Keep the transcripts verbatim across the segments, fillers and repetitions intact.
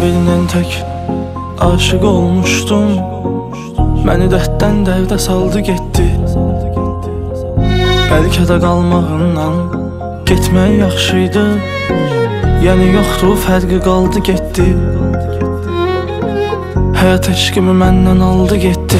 birinin tək aşık olmuşdum. Məni dərddən dərdə saldı getdi. Bəlkə də qalmağından getmək yaxşıydı. Yəni yoxdur, fərqi qaldı getdi. Həyat eşqimi məndən aldı getdi.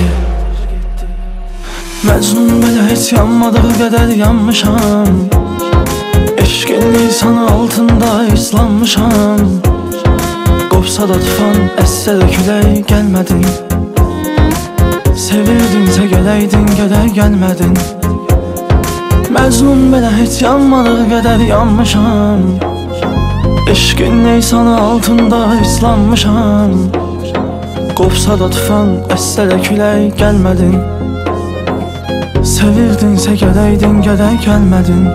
Məcnun belə heç yanmadığı qədər yanmışam. Eşqin lisanı altında islanmışam. Qopsa da tufan, əssə də külək gəlmədin. Sevirdinsə gələydin, gələr gəlmədin. Məcnun belə heç yanmadığı qədər yanmışam. Eşqin lisanı altında islanmışam. Qopsa da tufan, əssə də külək gəlmədin. Sevirdinsə gələydin, gələr gəlmədin.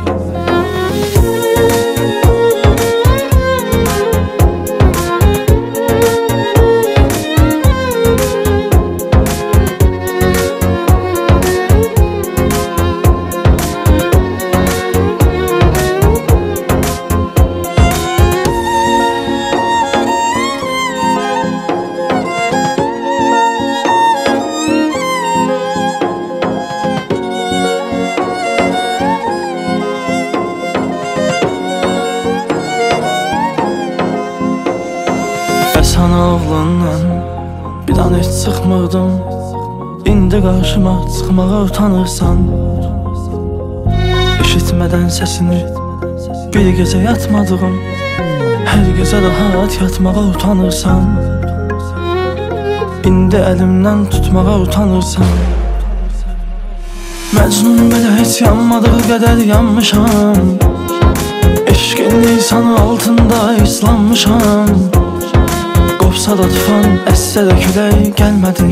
Sana oğlandan bir an heç çıxmırdım. İndi qarşıma çıxmağa utanırsan. Eşitmədən səsini bir gecə yatmadığım. Hər gecə rahat yatmağa utanırsan. İndi əlimdən tutmağa utanırsan. Məcnun belə heç yanmadığı qədər yanmışam. Eşqin lisanı altında islanmışam. Qopsa da tufan, əssə də külək gəlmədin.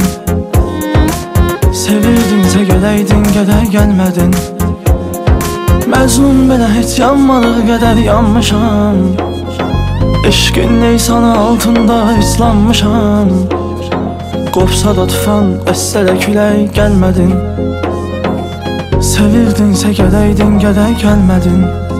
Sevirdinsə gələydin, gələr gəlmədin. Məcnun belə heç yanmadığı qədər yanmışam. Eşqin lisanı altında islanmışam. Qopsa da tufan, əssə də külək gəlmədin. Sevirdinsə gələydin, gələr gəlmədin.